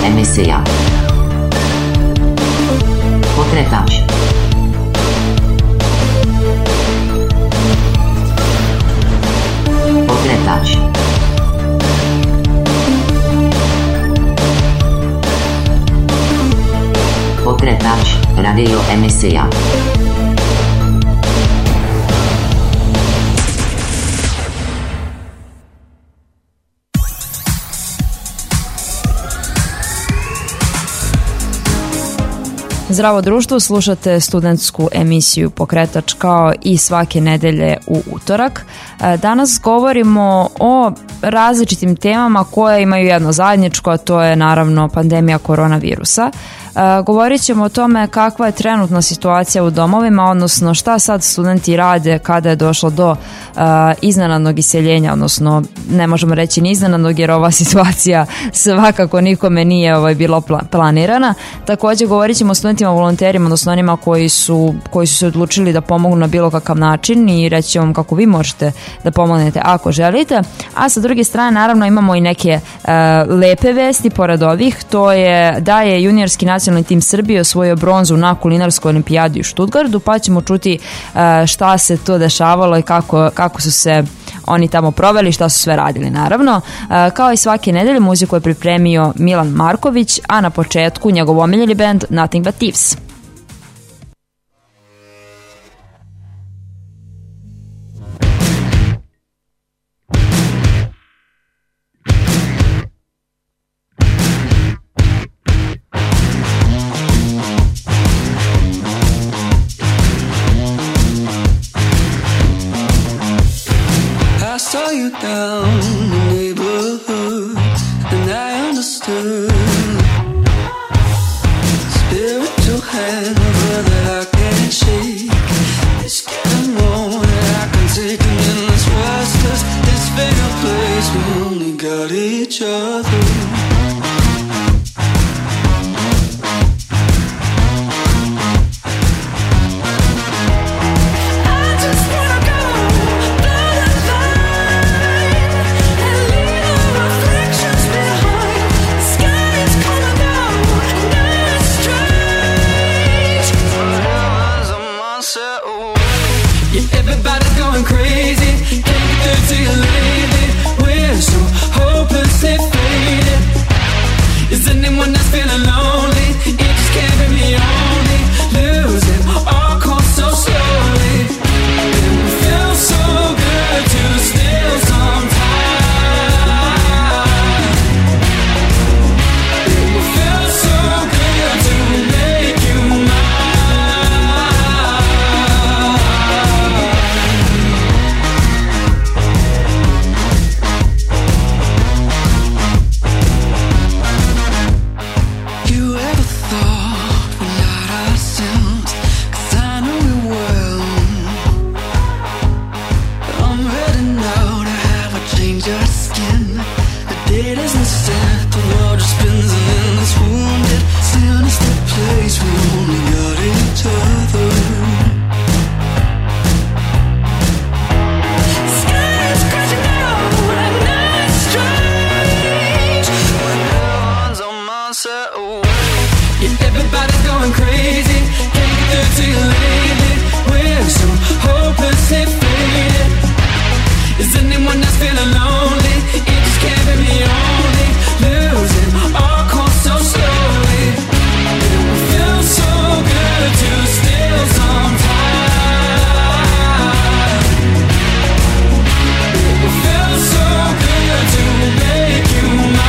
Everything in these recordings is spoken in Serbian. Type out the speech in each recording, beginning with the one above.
emisija. Pokretač. Pokretač. Pokretač, radio emisija. Zdravo društvo, slušate studentsku emisiju Pokretač kao i svake nedelje u utorak. Danas govorimo o različitim temama koje imaju jedno zajedničko, a to je naravno pandemija koronavirusa. Govorit ćemo o tome kakva je trenutna situacija u domovima, odnosno šta sad studenti rade kada je došlo do iznenadnog iseljenja, odnosno ne možemo reći ni iznenadnog jer ova situacija svakako nikome nije bila planirana. Također govorit ćemo o studentima volonterima, odnosno onima koji su se odlučili da pomognu na bilo kakav način i reći ćemo vam kako vi možete da pomognete ako želite. A sa druge strane naravno imamo i neke lepe vesti pored ovih, to je da je juniorski nacionalni tim Srbije osvojio bronzu na kulinarskoj olimpijadi u Stuttgartu, pa ćemo čuti šta se to dešavalo i kako su se oni tamo proveli, šta su sve radili naravno. Kao i svake nedelje muziku je pripremio Milan Marković, a na početku njegov omiljeni band Nothing But Thieves. I saw you down the neighborhood, and I understood. Spiritual hand that I can't shake. It's getting more that I can take, and in this restless, this fatal place, we only got each other. Everybody's going crazy, can't get through to you lately. We're so hopelessly faded. Is anyone else feeling lonely? It just can't be me only. Losing all course so slowly. It feels so good to steal some time. It feels so good to make you mine. Everybody's going crazy, can't get through to you lately. We're so hopelessly faded. Is anyone else feeling lonely? It just can't be me only. Losing all course so slowly. It feels so good to steal some time. It feels so good to make you mine.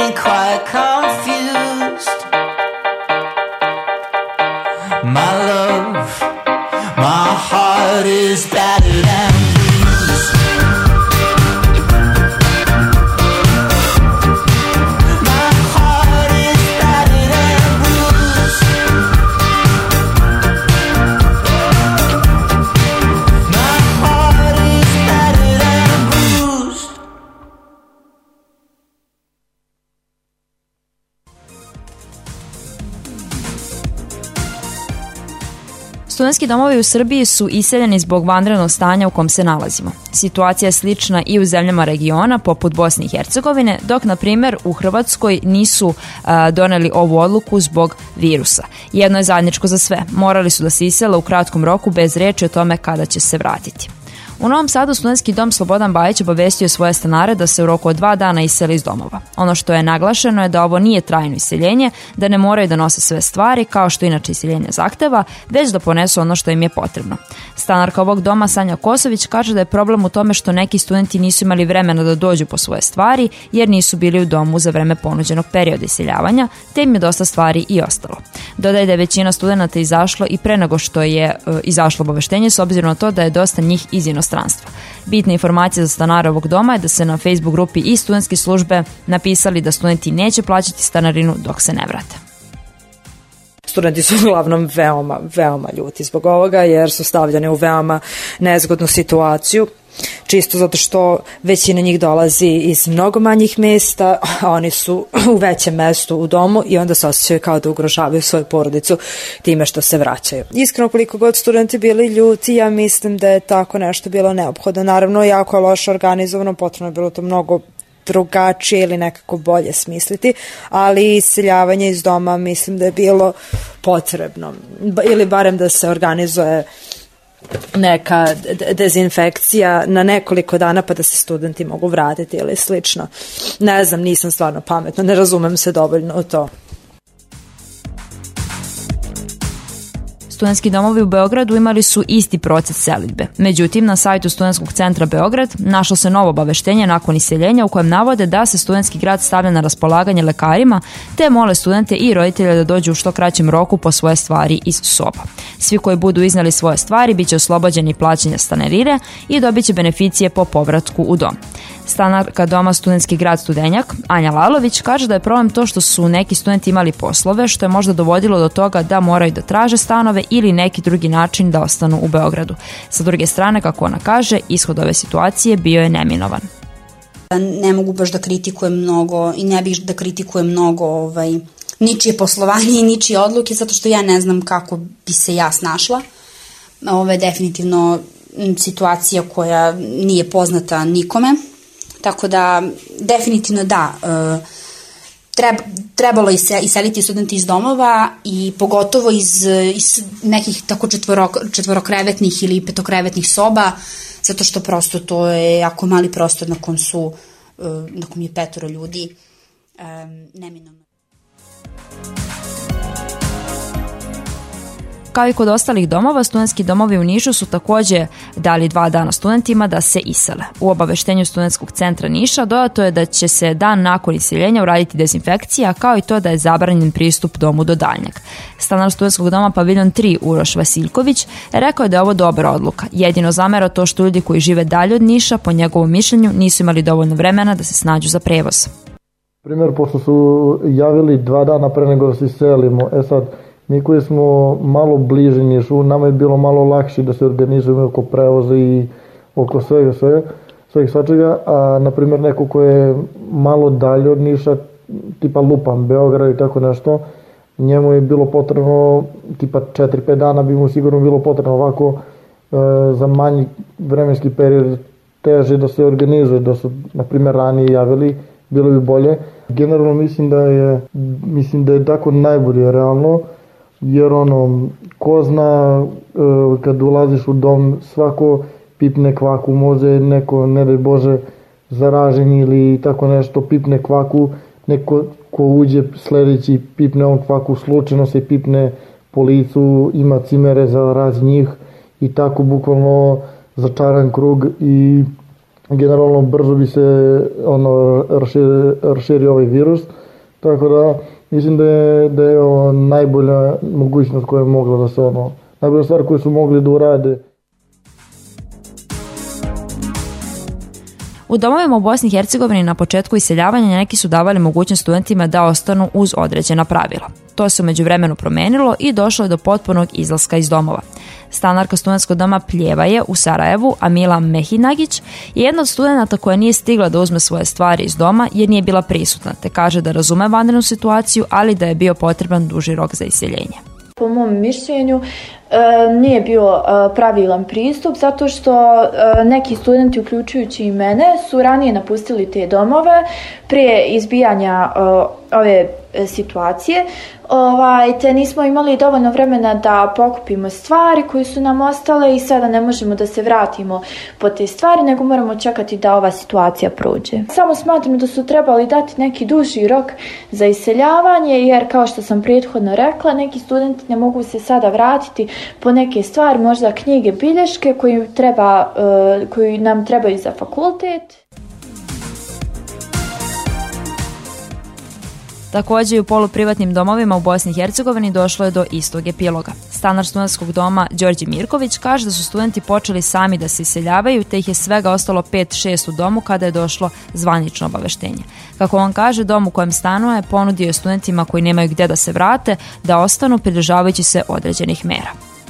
getting quite confused. My love, my heart is battered and bruised. My heart is battered and bruised. My heart is battered and bruised. Studentski domovi u Srbiji su iseljeni zbog vanrednog stanja u kom se nalazimo. Situacija je slična i u zemljama regiona, poput Bosne i Hercegovine, dok, na primjer, u Hrvatskoj nisu doneli ovu odluku zbog virusa. Jedno je zajedničko za sve. Morali su da se isele u kratkom roku bez reči o tome kada će se vratiti. U Novom Sadu studentski dom Slobodan Bajić obavestio svoje stanare da se u roku od 2 dana isele iz domova. Ono što je naglašeno je da ovo nije trajno iseljenje, da ne moraju da nose sve stvari, kao što inače iseljenje zahteva, već da ponesu ono što im je potrebno. Stanarka ovog doma Sanja Kosović kaže da je problem u tome što neki studenti nisu imali vremena da dođu po svoje stvari, jer nisu bili u domu za vreme ponuđenog perioda iseljavanja, te im je dosta stvari i ostalo. Dodaje da je većina studenata izašlo i pre nego što je izašlo obaveštenje, s obzirom na to da je dosta njih iz inostranstva. Bitna informacija za stanare ovog doma je da se na Facebook grupi i studentske službe napisali da studenti neće plaćati stanarinu dok se ne vrate. Studenti su uglavnom veoma ljuti zbog ovoga, jer su stavljeni u veoma nezgodnu situaciju. Čisto zato što većina njih dolazi iz mnogo manjih mesta, a oni su u većem mestu u domu i onda se osjećaju kao da ugrožavaju svoju porodicu time što se vraćaju. Iskreno, koliko god studenti bili ljuti, ja mislim da je tako nešto bilo neophodno. Naravno, jako je loše organizovano, potrebno je bilo to mnogo drugačije ili nekako bolje smisliti, ali iseljavanje iz doma mislim da je bilo potrebno. Ili barem da se organizuje neka dezinfekcija na nekoliko dana pa da se studenti mogu vratiti ili slično. Ne znam, nisam stvarno pametna, ne razumem se dovoljno u to. Studentski domovi u Beogradu imali su isti proces selidbe. Međutim, na sajtu Studentskog centra Beograd našlo se novo obaveštenje nakon iseljenja u kojem navode da se studentski grad stavlja na raspolaganje lekarima, te mole studente i roditelje da dođu u što kraćem roku po svoje stvari iz soba. Svi koji budu iznali svoje stvari biće oslobođeni plaćanja stanarine i dobit će beneficije po povratku u dom. Stanarka doma Studentski grad Studenjak, Anja Lalović, kaže da je problem to što su neki studenti imali poslove, što je možda dovodilo do toga da moraju da traže stanove ili neki drugi način da ostanu u Beogradu. Sa druge strane, kako ona kaže, ishod ove situacije bio je neminovan. Ne mogu baš da kritikujem mnogo i ne bih da kritikujem mnogo ničije poslovanje i ničije odluke, zato što ja ne znam kako bi se ja snašla. Ovo je definitivno situacija koja nije poznata nikome, tako da definitivno da, trebalo iseliti studenti iz domova i pogotovo iz nekih tako četvorokrevetnih ili petokrevetnih soba, zato što prosto to je jako mali prostor na kom je 5 ljudi, neminovno. Kao i kod ostalih domova, studentski domovi u Nišu su također dali 2 dana studentima da se isele. U obaveštenju Studentskog centra Niša dodato je da će se dan nakon iseljenja uraditi dezinfekcija, kao i to da je zabranjen pristup domu do daljnjeg. Stanar studentskog doma Paviljon 3 Uroš Vasiljković rekao je da je ovo dobra odluka. Jedino zamera to što ljudi koji žive dalje od Niša, po njegovom mišljenju, nisu imali dovoljno vremena da se snađu za prevoz. Primjer, pošto su javili 2 dana pre nego da se iselimo, sad mi koji smo malo bliži Nišu, nama je bilo malo lakše da se organizujemo oko prevoza i oko svega svačega, a na primjer neko ko je malo dalje od Niša, tipa lupam, Beograd i tako nešto, njemu je bilo potrebno, tipa 4-5 dana bi mu sigurno bilo potrebno, ovako za manji vremenski period teže da se organizuje, da su na primjer ranije javili, bilo bi bolje. Generalno mislim da je tako najbolje realno, jer ko zna kad ulaziš u dom, svako pipne kvaku, može neko, ne daj Bože, zaražen ili tako nešto, pipne kvaku, neko ko uđe sledeći pipne on kvaku, slučajno se pipne po licu, ima cimere za raz njih i tako bukvalno začaran krug i generalno brzo bi se raširio ovaj virus. Tako da mislim da je ovo najbolja mogućnost koja je mogla da se najbolja stvar koju su mogli da urade. U domovima u Bosni i Hercegovini na početku iseljavanja neki su davali mogućnost studentima da ostanu uz određena pravila. To se u međuvremenu promenilo i došlo je do potpunog izlaska iz domova. Stanarka studentskog doma Pljevaje u Sarajevu, Amila Mehinagić, je jedna od studenata koja nije stigla da uzme svoje stvari iz doma jer nije bila prisutna, te kaže da razume vanrednu situaciju, ali da je bio potreban duži rok za iseljenje. Po mom mišljenju nije bio pravilan pristup zato što neki studenti, uključujući i mene, su ranije napustili te domove prije izbijanja ove situacije, te nismo imali dovoljno vremena da pokupimo stvari koje su nam ostale i sada ne možemo da se vratimo po te stvari, nego moramo čekati da ova situacija prođe. Samo smatram da su trebali dati neki duži rok za iseljavanje, jer kao što sam prethodno rekla, neki studenti ne mogu se sada vratiti po neke stvari, možda knjige, bilješke koji nam trebaju za fakultet. Također i u poluprivatnim domovima u Bosni i Hercegovini došlo je do istog epiloga. Stanar studentskog doma Đorđe Mirković kaže da su studenti počeli sami da se iseljavaju, te ih je svega ostalo 5-6 u domu kada je došlo zvanično obaveštenje. Kako on kaže, dom u kojem stanuje ponudio je studentima koji nemaju gdje da se vrate da ostanu pridržavajući se određenih mera.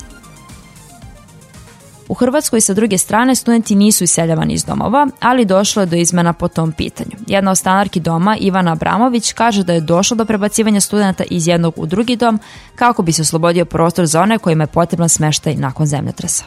U Hrvatskoj sa druge strane studenti nisu iseljavani iz domova, ali došlo je do izmena po tom pitanju. Jedna od stanarki doma, Ivana Abramović, kaže da je došlo do prebacivanja studenta iz jednog u drugi dom kako bi se oslobodio prostor za one kojima je potreban smeštaj nakon zemljotresa.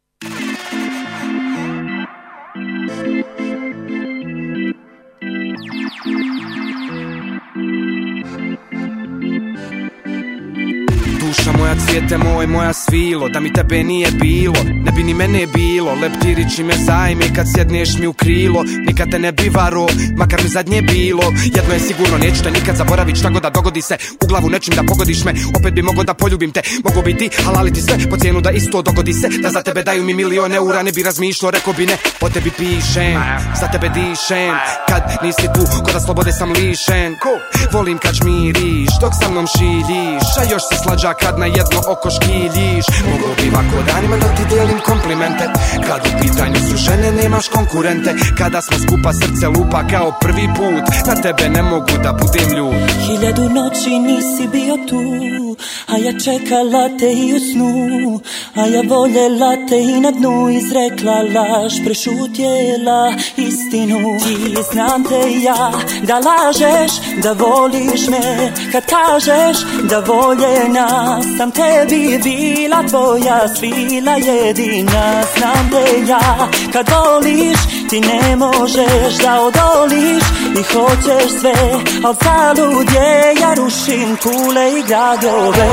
Duša moja cvijete moj, moja svilo, da mi tebe nije bilo, ne bi ni mene bilo. Leptirići me zajmi kad sjedneš mi u krilo, nikad te ne bi varo, makar mi zadnje bilo. Jedno je sigurno, neću te nikad zaboravit, šta god da dogodi se, u glavu nečim da pogodiš me. Opet bi mogo da poljubim te, mogo bi ti halaliti sve, po cijenu da isto dogodi se. Da za tebe daju mi milion eura, ne bi razmišljao, rekao bi ne. O tebi pišem, za tebe dišem, kad nisi tu, ko da slobode sam lišen. Volim kad žmiriš, dok sa mnom šiljiš, a još si slađa kad na jedno oko škiljiš. Mogu bi ovako danima da ti delim komplimente, kad u pitanju su žene nemaš konkurente. Kada smo skupa srce lupa kao prvi put, na tebe ne mogu da budem ljud. 1000 noći nisi bio tu, a ja čekala te i u snu, a ja voljela te i na dnu, izrekla laž, prešutjela istinu. Ti znam te ja, da lažeš, da voliš me, kad kažeš da voljena sam tebi bila tvoja svila jedina. Znam te ja, kad voliš ti ne možeš da odoliš i hoćeš sve, al zalud je, ja rušim kule i gradove.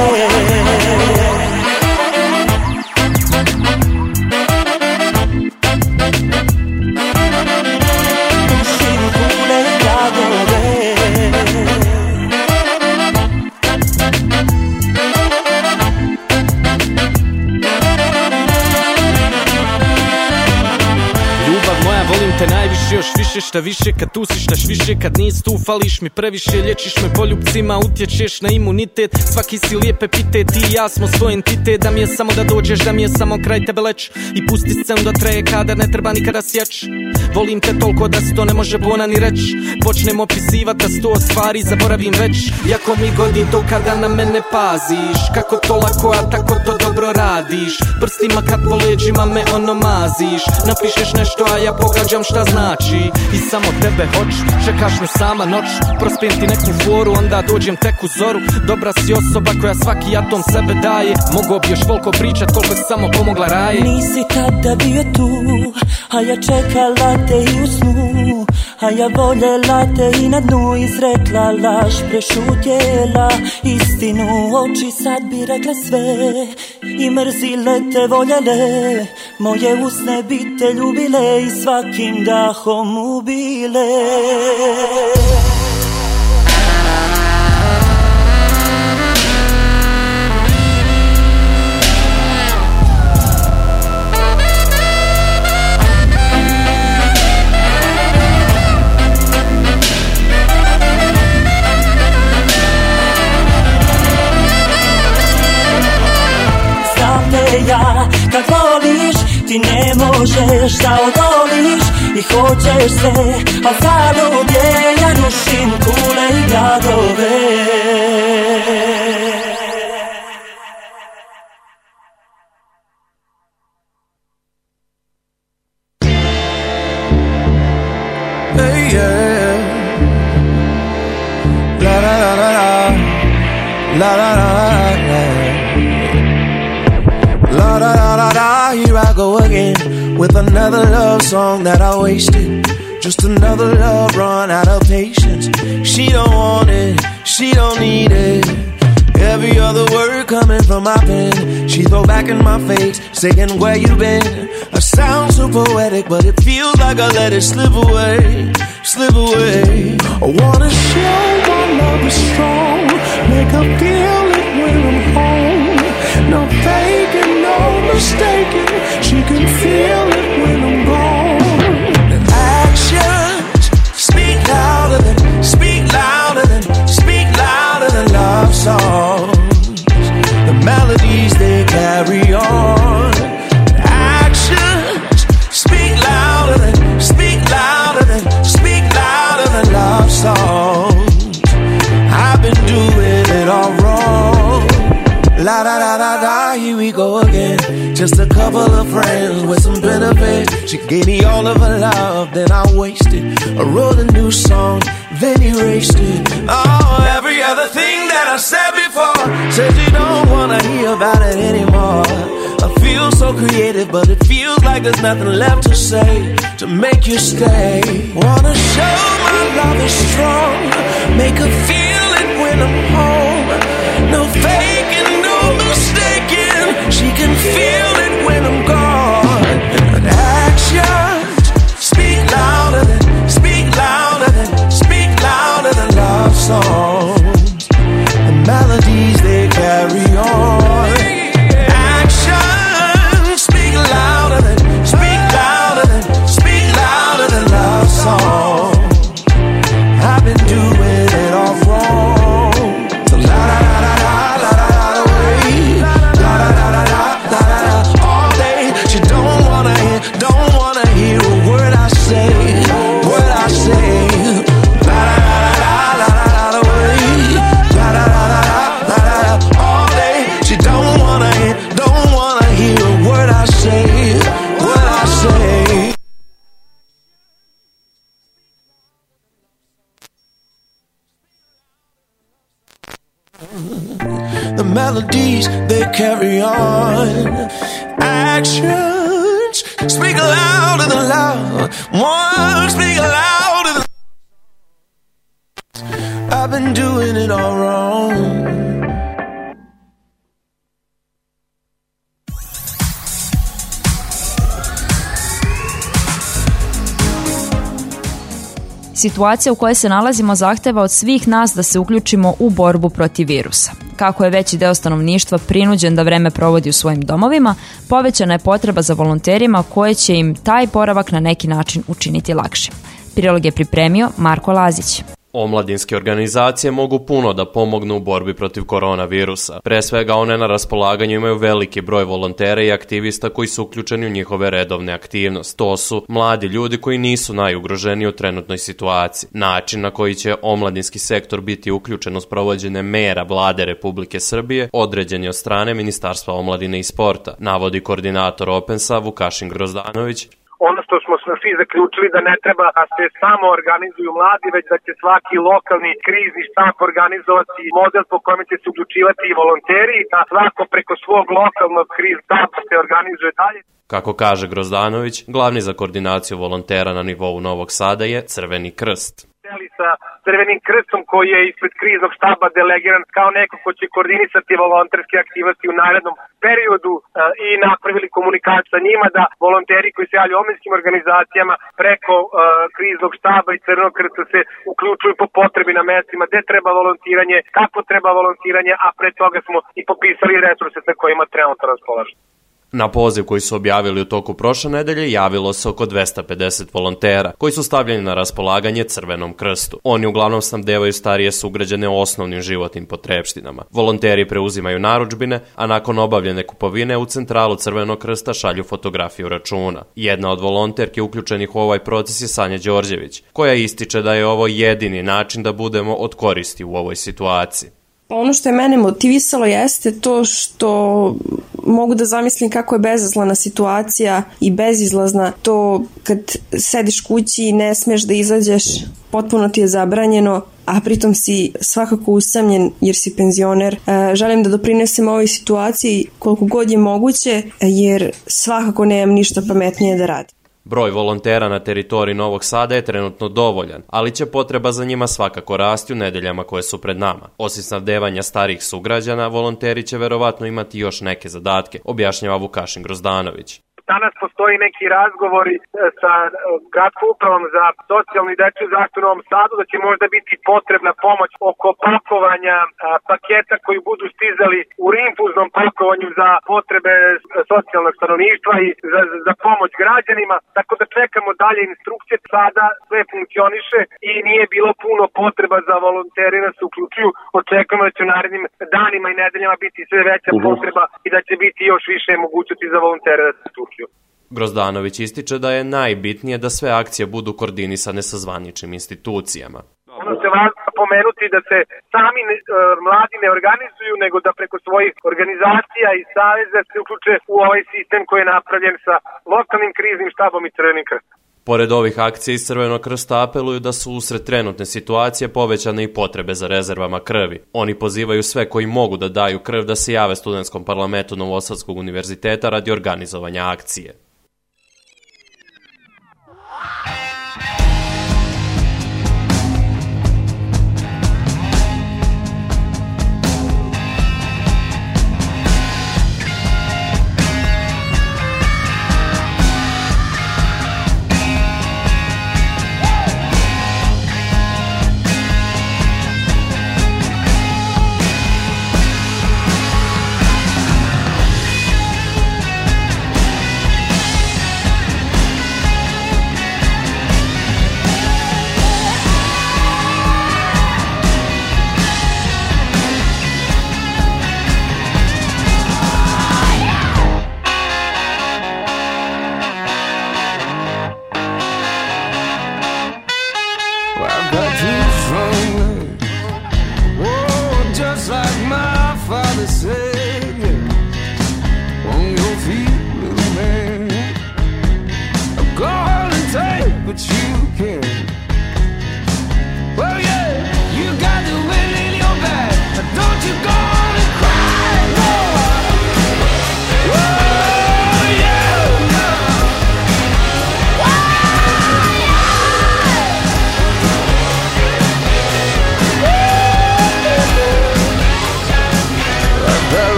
Najviše, još više, šta više, kad tu si štaš više, kad nisi tu fališ mi previše, lječiš me poljubcima, utječeš na imunitet, svaki si lijep epitet, ti i ja smo svoj entitet, da mi je samo da dođeš, da mi je samo kraj tebe leć i pusti scenu da traje kada ne treba nikada sjeć. Volim te toliko da se to ne može bona ni reć, počnem opisivat, a 100 stvari zaboravim već. Jako mi godi to kada na mene paziš, kako to lako, a tako to dobro radiš, prstima kad po leđima me ono maziš, napišeš nešto, a ja pogađam šta znači i samo tebe hoć, čekaš me sama noć, prospijem ti neku foru, onda dođem tek u zoru. Dobra si osoba koja svaki atom sebe daje, mogo bi još toliko pričat koliko si samo pomogla raje. Nisi tada bio tu, a ja čekala te i u snu, a ja voljela te i na dnu, izrekla laž, prešutjela istinu. Oči sad bi rekla sve i mrzile te voljele, moje usne bi te ljubile i svakim dahom ubile. smeješ se, a zalud je, ja rušim kule i gradove. Hey, yeah. La la la la la, la la la la, la la la la la. Here I go again with another love song that I wasted. Just another love run out of patience. She don't want it, she don't need it. Every other word coming from my pen, she throw back in my face, saying where you been. I sound so poetic, but it feels like I let it slip away, slip away. I wanna show my love is strong, make her feel it when I'm home. No faking, no mistaking, she can feel it when I'm gone. And actions speak louder than, speak louder than, speak louder than love songs. The melodies they carry on. Actions speak louder than, speak louder than, speak louder than love songs. I've been doing it all wrong. La da da da da, here we go again. Just a couple of friends with some benefits. She gave me all of her love, then I wasted. I wrote a new song, then erased it. Oh, every other thing that I said before, said you don't wanna hear about it anymore. I feel so creative, but it feels like there's nothing left to say to make you stay. Wanna show my love is strong, make her feel it when I'm home. No faking, no mistaking, she can feel it when I'm gone. And actions speak louder than, speak louder than, speak louder than love songs. The melodies they carry on. Actions speak louder than, speak louder than, speak louder than love songs. I've been doing it all wrong. So la la la la la la la la way, la la la la la la la all day. She don't wanna hear a word I say, word I say. La la la la la la la way, la la la la la la all day. She don't wanna hear a word I say, word I say. The melodies they carry on. Actions speak louder than loud. Words speak louder than. I've been doing it all wrong. Situacija u kojoj se nalazimo zahteva od svih nas da se uključimo u borbu protiv virusa. Kako je veći deo stanovništva prinuđen da vreme provodi u svojim domovima, povećana je potreba za volonterima koje će im taj boravak na neki način učiniti lakšim. Prilog je pripremio Marko Lazić. Omladinske organizacije mogu puno da pomognu u borbi protiv koronavirusa. Pre svega one na raspolaganju imaju veliki broj volontera i aktivista koji su uključeni u njihove redovne aktivnosti. To su mladi ljudi koji nisu najugroženiji u trenutnoj situaciji. Način na koji će omladinski sektor biti uključen u sprovođenje mera Vlade Republike Srbije određen je od strane Ministarstva omladine i sporta, navodi koordinator Opensa Vukašin Grozdanović. Ono što smo svi zaključili da ne treba da se samo organizuju mladi, već da će svaki lokalni krizni štab organizovati model po kojem će se uključivati i volonteri, da svako preko svog lokalnog kriznog štaba se organizuje dalje. Kako kaže Grozdanović, glavni za koordinaciju volontera na nivou Novog Sada je Crveni krst. Sa Crvenim krstom koji je ispred kriznog štaba delegiran kao neko ko će koordinisati volonterske aktivnosti u narednom periodu i napravili komunikaciju sa njima da volonteri koji se javljaju omladinskim organizacijama preko kriznog štaba i Crvenog krsta se uključuju po potrebi na mestima gde treba volontiranje, kako treba volontiranje, a pre toga smo i popisali resurse sa kojima trenutno raspolažemo. Na poziv koji su objavili u toku prošle nedelje javilo se oko 250 volontera koji su stavljeni na raspolaganje Crvenom krstu. Oni uglavnom snabdevaju starije sugrađane osnovnim životnim potrepštinama. Volonteri preuzimaju narudžbine, a nakon obavljene kupovine u centralu Crvenog krsta šalju fotografiju računa. Jedna od volonterki uključenih u ovaj proces je Sanja Đorđević, koja ističe da je ovo jedini način da budemo od koristi u ovoj situaciji. Ono što je mene motivisalo jeste to što mogu da zamislim kako je bezazlena situacija i bezizlazna. To kad sediš kući i ne smeš da izađeš, potpuno ti je zabranjeno, a pritom si svakako usamljen jer si penzioner. Želim da doprinesem ovoj situaciji koliko god je moguće, jer svakako nemam ništa pametnije da radim. Broj volontera na teritoriji Novog Sada je trenutno dovoljan, ali će potreba za njima svakako rasti u nedeljama koje su pred nama. Osim snabdevanja starijih sugrađana, volonteri će verovatno imati još neke zadatke, objašnjava Vukašin Grozdanović. Danas postoji neki razgovori sa gradskom upravom za socijalnu i dečju zaštitu u Novom Sadu da će možda biti potrebna pomoć oko pakovanja paketa koji budu stizali u rinfuznom pakovanju za potrebe socijalnog stanovništva i za pomoć građanima. Tako da čekamo dalje instrukcije. Sada sve funkcioniše i nije bilo puno potreba za volonteri da se uključuju. Očekujemo da će u narednim danima i nedeljama biti sve veća potreba i da će biti još više mogućnosti za volontere da se uključuju. Grozdanović ističe da je najbitnije da sve akcije budu koordinisane sa zvaničnim institucijama. Ono se važno pomenuti da se sami mladi ne organizuju, nego da preko svojih organizacija i saveza se uključe u ovaj sistem koji je napravljen sa lokalnim kriznim štabom i Crvenim krstom. Pored ovih akcija iz Crvenog krsta apeluju da su usred trenutne situacije povećane i potrebe za rezervama krvi. Oni pozivaju sve koji mogu da daju krv da se jave Studentskom parlamentu Novosadskog univerziteta radi organizovanja akcije.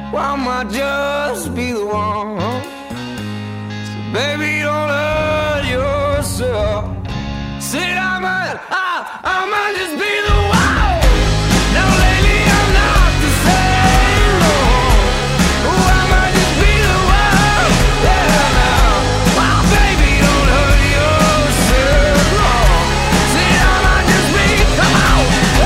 I might just be the one. So baby, don't hurt yourself. Said I might just be the one. Now lately I'm not the same, no. Oh, I might just be the one. Yeah, now, oh, baby, don't hurt yourself, no. Said I might just be, come on,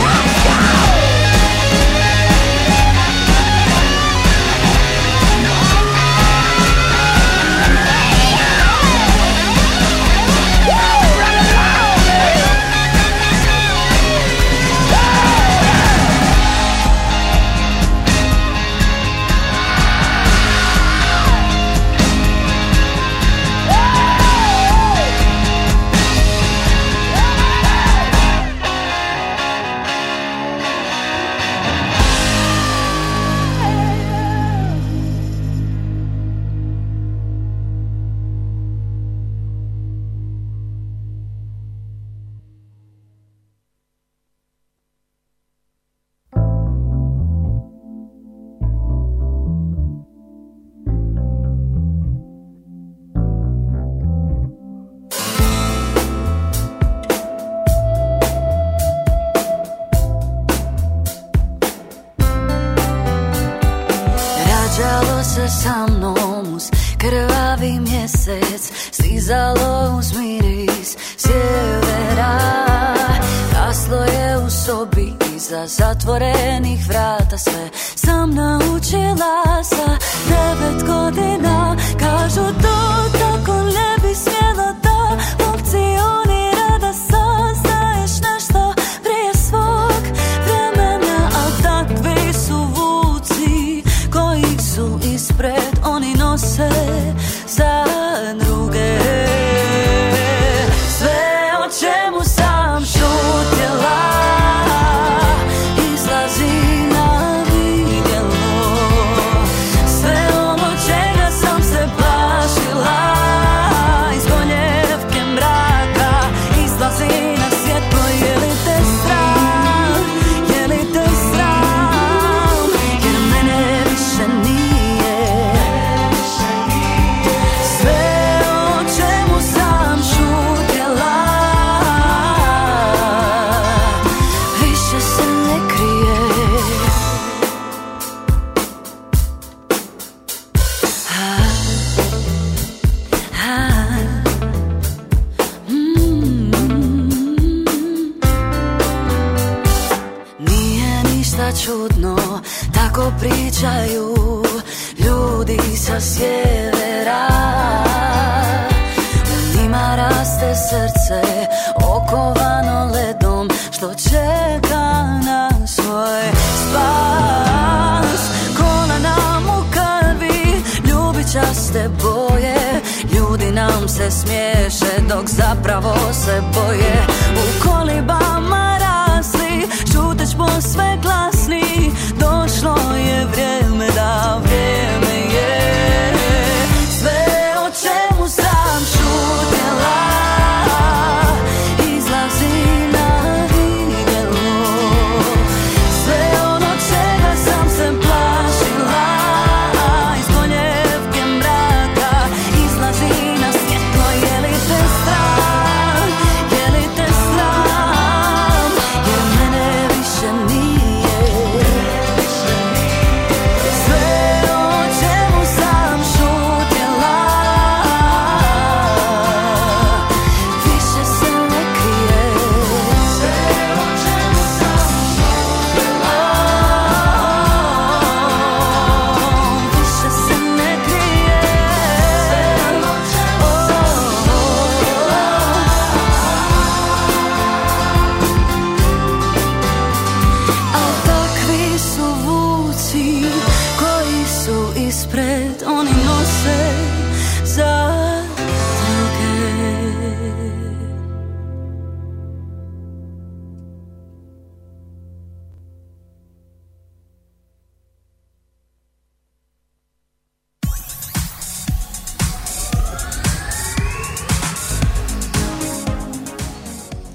sa mnom uz krvavi mjesec, stizalo uz miris sjevera. Raslo je u sobi iza zatvorenih vrata, sve sam naučila sa 9 godina. Kažu to tako ne bi smjelo da funkcionira, da saznaješ nešto prije svog vremena. A takvi su vuci koji su ispred, oni nose za druge. Sve o čemu sam šutjela izlazi na vidjelo. Sve ono čega sam se plašila iz gonjevke mraka izlazi na svjetlo. Je li te sram, je li te sram, jer mene više nije. Sve o čemu sam šutjela više se ne krije. Nije ništa čudno, tako pričaju ljudi sa sjevera. U njima raste srce okovano ledom, što čeka na svoj spas. Kola nam u krvi, ljubičaste boje, ljudi nam se smiješe dok zapravo se boje. U kolibama rasli, šuteć posve glasni, došlo je vrijeme da vrijeme je. Sve o čemu sam šutjela izlazi na vidjelo. Sve ono čega sam se plašila iz gonjevke mraka izlazi na svjetlo. Je li te sram, je li te sram,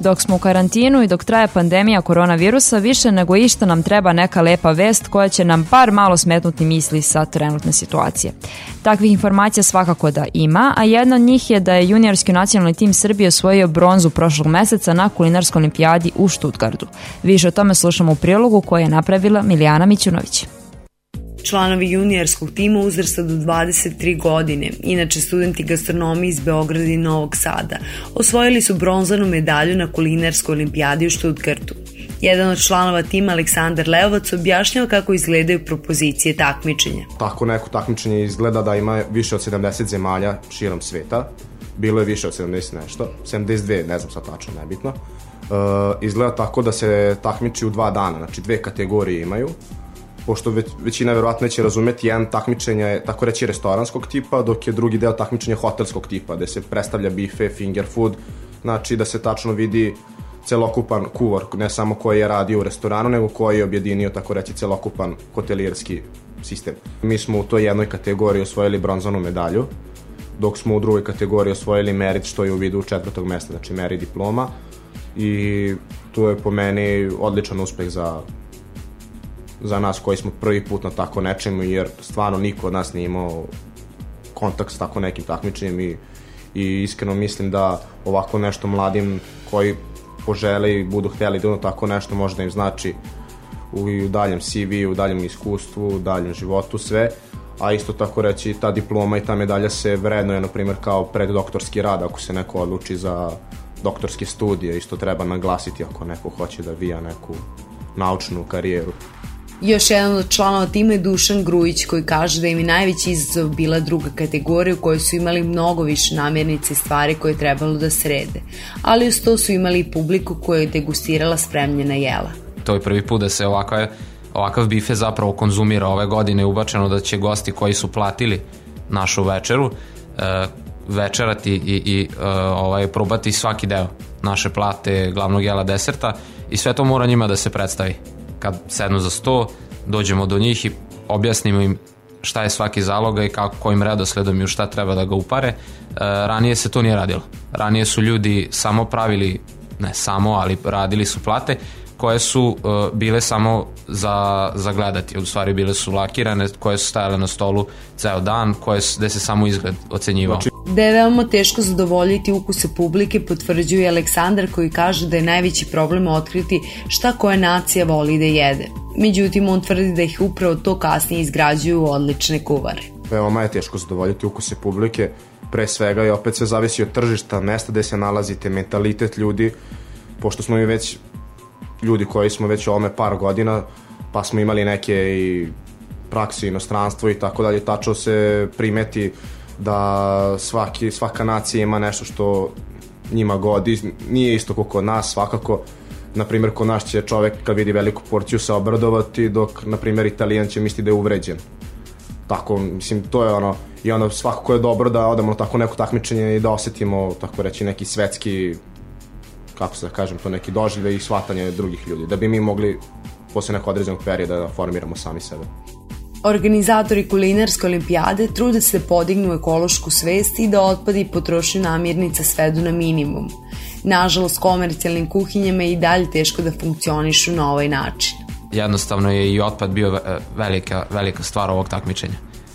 dok smo u karantinu i dok traje pandemija koronavirusa, više nego išta nam treba neka lepa vest koja će nam bar malo smetnuti misli sa trenutne situacije. Takvih informacija svakako da ima, a jedna od njih je da je juniorski nacionalni tim Srbije osvojio bronzu prošlog meseca na kulinarskoj olimpijadi u Stuttgartu. Više o tome slušamo u prilogu koje je napravila Milijana Mićunović. Članovi juniorskog tima uzrasta do 23 godine, inače studenti gastronomije iz Beograda i Novog Sada, osvojili su bronzanu medalju na kulinarskoj olimpijadi u Stuttgartu. Jedan od članova tima, Aleksandar Leovac, objašnjava kako izgledaju propozicije takmičenja. Tako neko takmičenje izgleda da ima više od 70 zemalja širom sveta. Bilo je više od 70 nešto, 72, ne znam sad tačno, nebitno. Izgleda tako da se takmiči u 2 dana, znači 2 kategorije imaju. Pošto većina verovatno neće razumeti, jedan takmičenja je tako reći restoranskog tipa, dok je drugi deo takmičenja hotelskog tipa, gde se predstavlja bife, finger food, znači da se tačno vidi celokupan kuvar, ne samo koji je radio u restoranu, nego koji je objedinio tako reći celokupan hotelijerski sistem. Mi smo u toj jednoj kategoriji osvojili bronzanu medalju, dok smo u drugoj kategoriji osvojili merit, što je u vidu 4. mesta, znači merit diploma, i to je po meni odličan uspeh za nas koji smo prvi put na tako nečemu, jer stvarno niko od nas nije imao kontakt s tako nekim takmičenjem i iskreno mislim da ovako nešto mladim koji požele i budu htjeli da tako nešto može da im znači u daljem CV, u daljem iskustvu, u daljem životu, sve, a isto tako reći ta diploma i ta medalja se vrednuje, na primjer, kao preddoktorski rad ako se neko odluči za doktorske studije, isto treba naglasiti ako neko hoće da vija neku naučnu karijeru. Još jedan od članova tima je Dušan Grujić, koji kaže da im je najveći izazov bila druga kategorija u kojoj su imali mnogo više namirnice i stvari koje je trebalo da srede, ali uz to su imali i publiku koja je degustirala spremljena jela. To je prvi put da se ovakav bife zapravo konzumira ove godine. Ubačeno da će gosti koji su platili našu večeru večerati i probati svaki deo naše plate, glavnog jela, deserta, i sve to mora njima da se predstavi. Kad sednu za sto, dođemo do njih i objasnimo im šta je svaki zaloga i kojim redosledom i u šta treba da ga upare. Ranije se to nije radilo. Ranije su ljudi samo pravili, ne samo, ali radili su plate koje su bile samo za gledati. U stvari bile su lakirane, koje su stajale na stolu ceo dan, gde se samo izgled ocenjivao. Da je veoma teško zadovoljiti ukuse publike potvrđuje Aleksandar, koji kaže da je najveći problem otkriti šta koja nacija voli da jede. Međutim, on tvrdi da ih upravo to kasnije izgrađuju odlične kuvare. Veoma je teško zadovoljiti ukuse publike, pre svega, i opet sve zavisi od tržišta, mesta gde se nalazite, mentalitet ljudi, pošto smo mi već ljudi koji smo već ovome par godina, pa smo imali neke i prakse, inostranstvo i tako dalje, tačno se primeti da svaka nacija ima nešto što njima godi, nije isto kao kod nas svakako. Naprimjer, kod nas će čovek kad vidi veliku porciju se obradovati, dok, naprimjer, Italijan će misliti da je uvređen. Tako, mislim, to je ono, i onda svakako je dobro da odemo na tako neko takmičenje i da osetimo, tako reći, neki svetski, kako se da kažem, to neki doživljaj i shvatanje drugih ljudi, da bi mi mogli posle nekog određenog perioda da formiramo sami sebe. Organizatori kulinarske olimpijade trude se da podignu ekološku svest i da otpad i potrošnju namirnica svedu na minimum. Nažalost, komercijalnim kuhinjama je i dalje teško da funkcionišu na ovaj način. Jednostavno je i otpad bio velika stvar ovog takmičenja.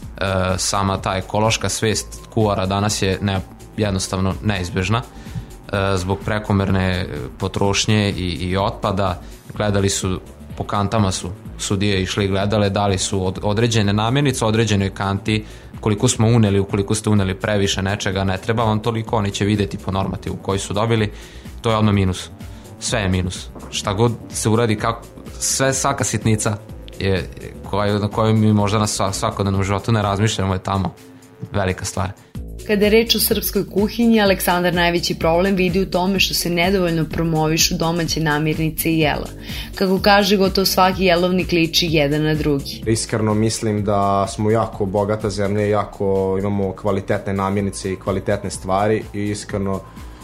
Sama ta ekološka svest kuvara danas je jednostavno neizbežna. Zbog prekomerne potrošnje i otpada gledali su, po kantama su sudije išli i gledale, dali su određene namirnice, određenoj kanti, koliko smo uneli, ukoliko ste uneli previše nečega, ne treba vam toliko, oni će videti po normativu koji su dobili, to je odmah minus. Sve je minus. Šta god se uradi, svaka sitnica na kojoj mi možda na svakodnevnom životu ne razmišljamo je tamo velika stvar. Kada je reč o srpskoj kuhinji, Aleksandar najveći problem vidi u tome što se nedovoljno promovišu domaće namirnice i jela. Kako kaže, gotovo svaki jelovnik liči jedan na drugi. Iskreno mislim da smo jako bogata zemlja i jako imamo kvalitetne namirnice i kvalitetne stvari i iskreno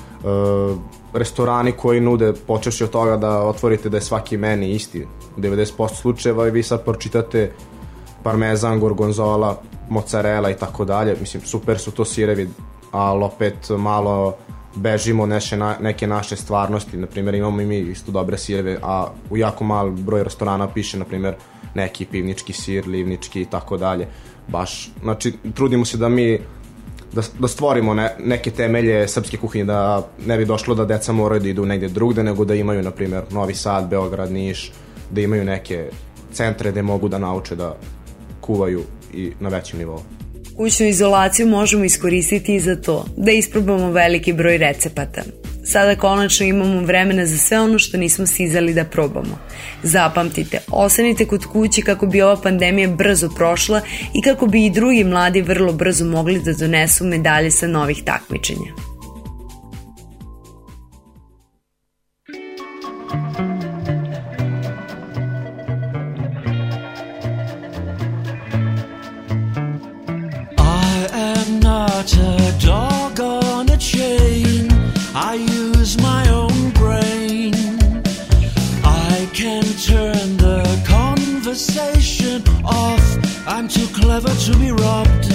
restorani koji nude, počevši od toga da otvorite da je svaki meni isti, u 90% slučajeva, i vi sad pročitate parmezan, gorgonzola, mozzarella i tako dalje, mislim, super su to sirevi, ali opet malo bežimo neke naše stvarnosti. Naprimjer, imamo i mi isto dobre sireve, a u jako mal broj restorana piše, naprimjer, neki pivnički sir, livnički i tako dalje. Baš, znači, trudimo se da mi da stvorimo neke temelje srpske kuhinje, da ne bi došlo da deca moraju da idu negdje drugde, nego da imaju, na primjer, Novi Sad, Beograd, Niš, da imaju neke centre gde mogu da nauče da kuvaju i na većem nivou. Kućnu izolaciju možemo iskoristiti i za to, da isprobamo veliki broj recepata. Sada konačno imamo vremena za sve ono što nismo stizali da probamo. Zapamtite, ostanite kod kuće kako bi ova pandemija brzo prošla i kako bi i drugi mladi vrlo brzo mogli da donesu medalje sa novih takmičenja. Not a dog on a chain. I use my own brain. I can turn the conversation off. I'm too clever to be robbed.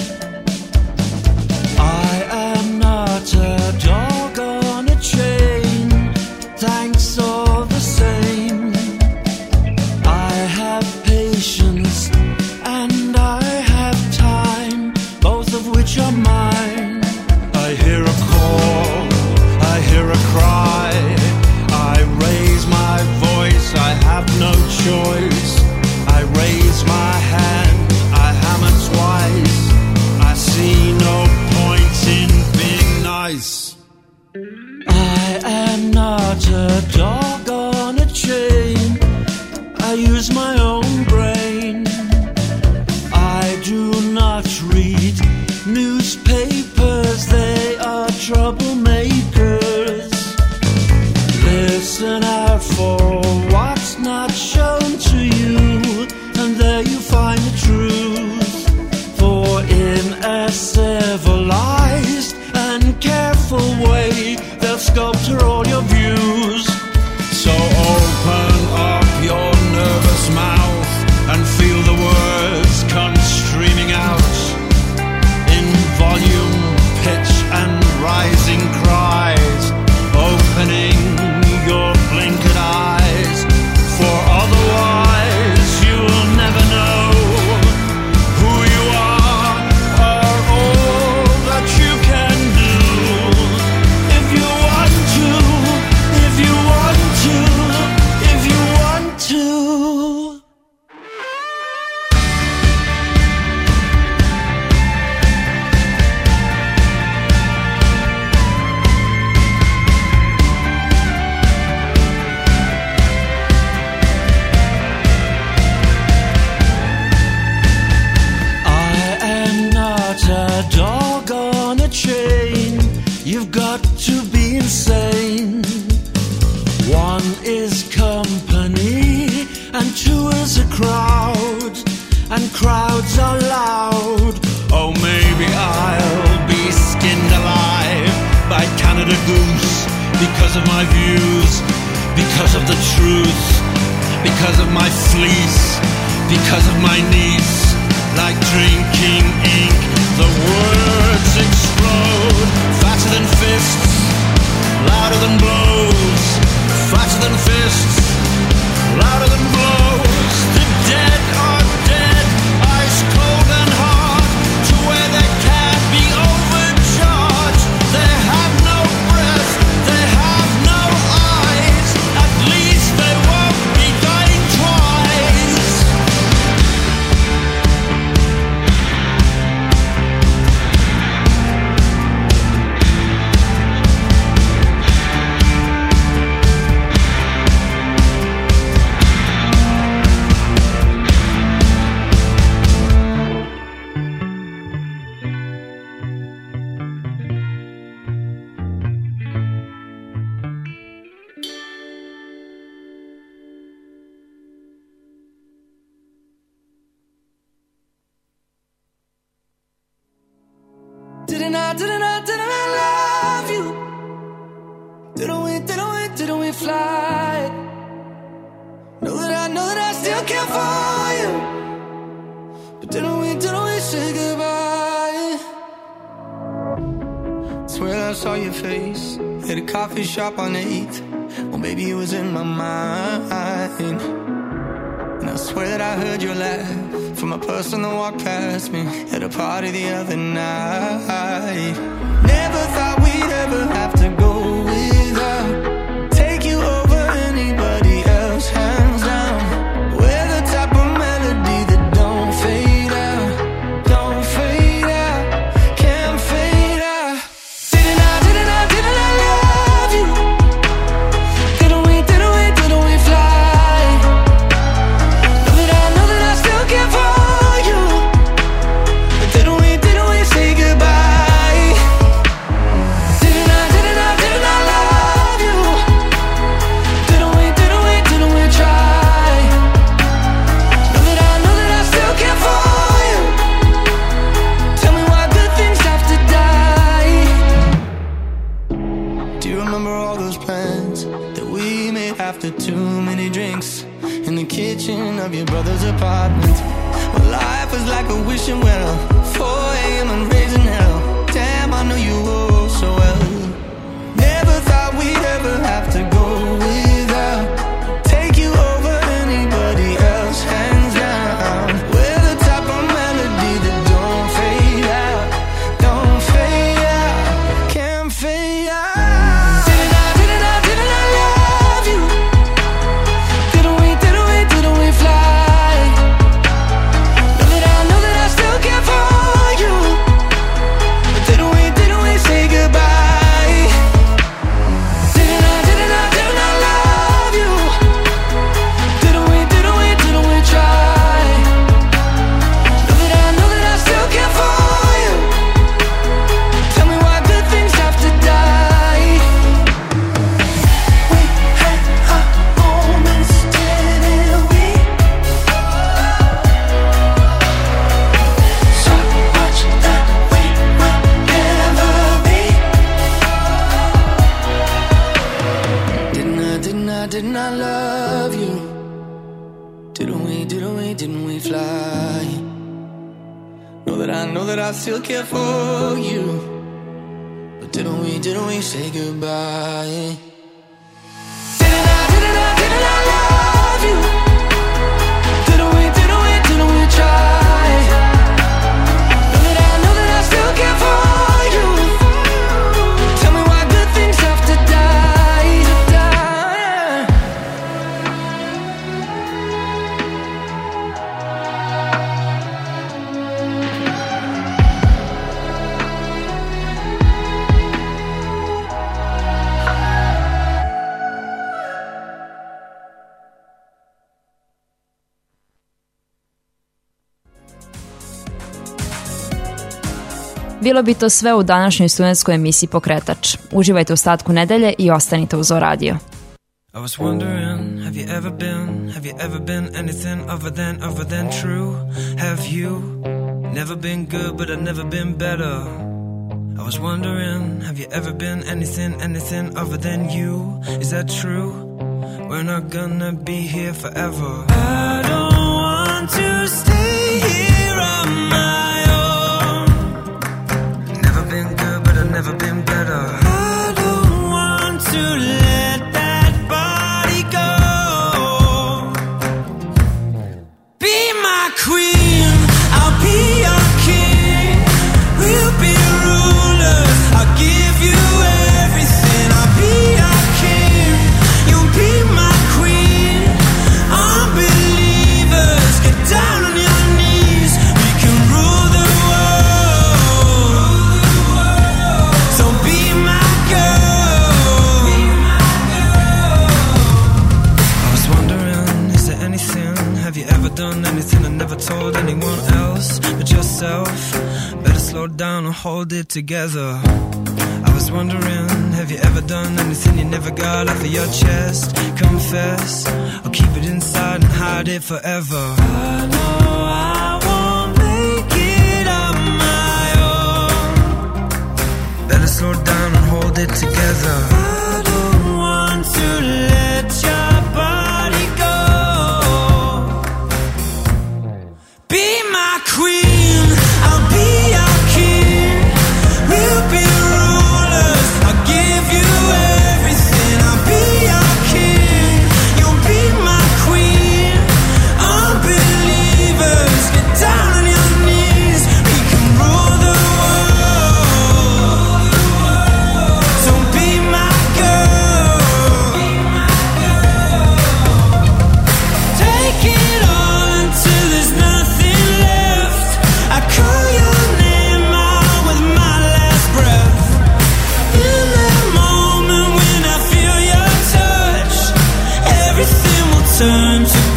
I am not a dog on a chain. Thanks all the same. I have patience and I have time, both of which are mine. I hear a call, I hear a cry. I raise my voice, I have no choice. I raise my hand, I hammer twice. I see no point in being nice. I am not a dog on a chain. I use my own brain. I do not read newspapers, they are troublemakers. Listen out for what's not shown to you, and there you find the truth. For in a civilized and careful way, they'll sculpture all your views. So open up your nervous mouth and feel the words come streaming out in volume, pitch and rising cries, opening your blinkered eyes, for otherwise you'll never know who you are or all that you can do. If you want to, if you want to, if you want to. A dog on a chain, you've got to be insane. One is company and two is a crowd, and crowds are loud. Oh, maybe I'll be skinned alive by Canada Goose because of my views, because of the truth, because of my fleece, because of my niece. Like drinking ink, the words explode, faster than fists, louder than blows, faster than fists, louder than blows. The dead are dead, ice cold and hard, to where they can't be overcharged. They have no breath, they have no eyes, at least they won't be dying twice. Didn't I love you? Didn't we fly? Know that I still care for you. But didn't we say goodbye? It's when I saw your face, at a coffee shop on 8th. Well, baby, it was in my mind. And I swear that I heard your laugh from a person that walked past me at a party the other night. Never thought we'd ever have to go without. Take you over anybody else, hands down. We're the type of melody that don't fade out, don't fade out, can't fade out. Didn't I love you? Didn't we fly? Know that I still care for you. But didn't we say goodbye? Didn't I love you? Didn't we try? Know that I still care for you. Tell me why good things have to die. Do you remember all those plans that we made after too many drinks in the kitchen of your brother's apartment? Well, life was like a wishing well, 4 a.m. and raising hell. Damn, I know you all so well. Never thought we'd ever have to go without. Take you over anybody else, hands down. We're the type of melody that don't fade out, don't fade out, can't fade out. Didn't I love you? Didn't we fly? Know that I still care for you. But didn't we say goodbye? Didn't I love you? Didn't we try? Know that I still care for you. Tell me why good things have to die. We had our moments, didn't we? So much that we might never be. Didn't I love you? Didn't we fly? Know that I still care for you. But didn't we say goodbye? Didn't I love you? Didn't we try? Know that I still care for you. Tell me why good things have to die, Bilo bi to sve u današnjoj studentskoj emisiji Pokretač. Uživajte u ostatku nedelje i ostanite uz Radio. I was wondering, have you ever been anything other than true? Have you never been good, but I've never been better? I was wondering, have you ever been anything other than you? Is that true? We're not gonna be here forever. I don't want to stay here on my own. Never been good, but I've never been better. I don't want to let that body go. Be my queen, I'll be your king. We'll be rulers, I'll give you everything. I'll be your king, you'll be my queen. Unbelievers, get down on your knees. We can rule the world. So be my girl. I was wondering, is there anything? Have you ever done anything I never told anyone else but yourself? Better slow down and hold it together. I was wondering, have you ever done anything you never got off of your chest? Confess, or keep it inside and hide it forever. I know I won't make it on my own. Better slow down and hold it together. I don't want to let your body go. Be my queen, I'll be your king. We'll be rulers, I'll give you everything.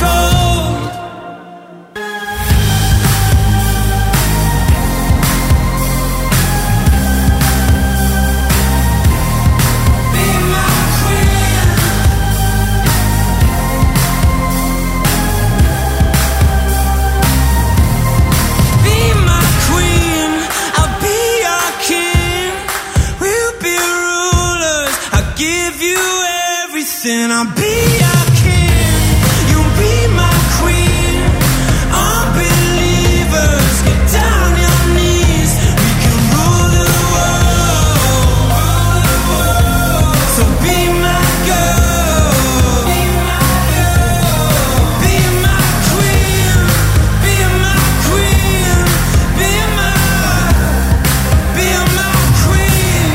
I'll be your king, you'll be my queen. Unbelievers, get down on your knees. We can rule the world. So be my girl, be my queen, be my queen, be my queen.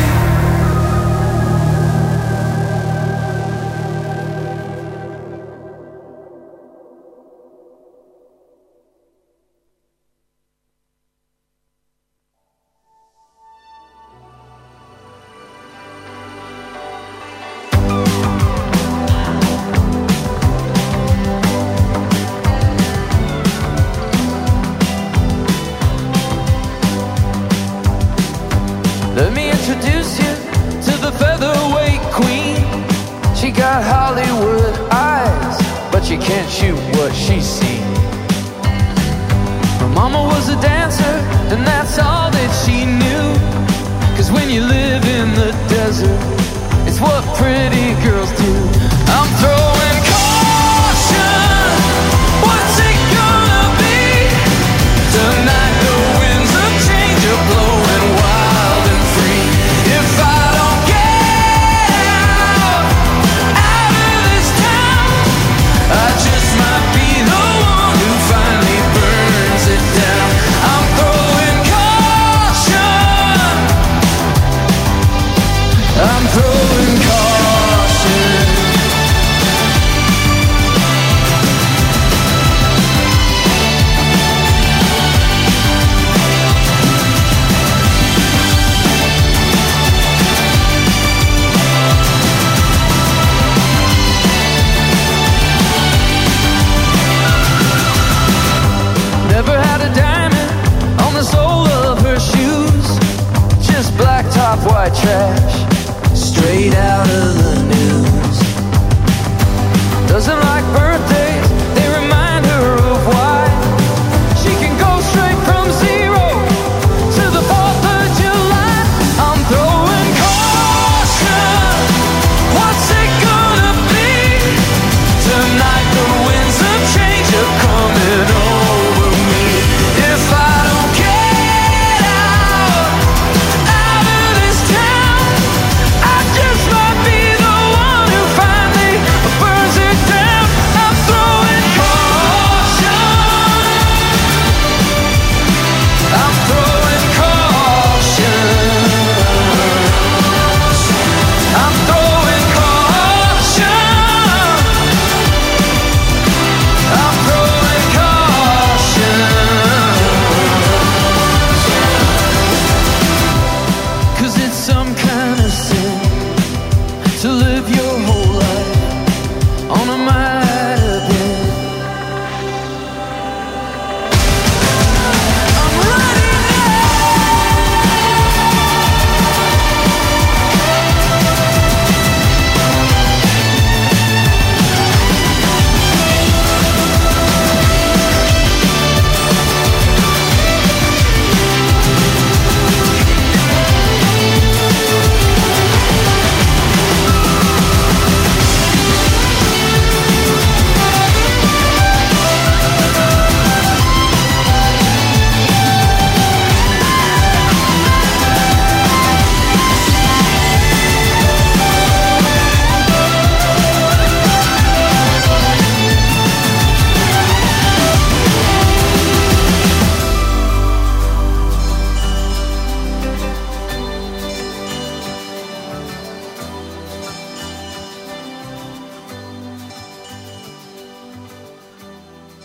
Let me introduce you to the featherweight queen. She got Hollywood eyes, but she can't shoot what she's seen. Her mama was a dancer, and that's all that she knew. 'Cause when you live in the desert, it's what pretty girls do. I'm throwing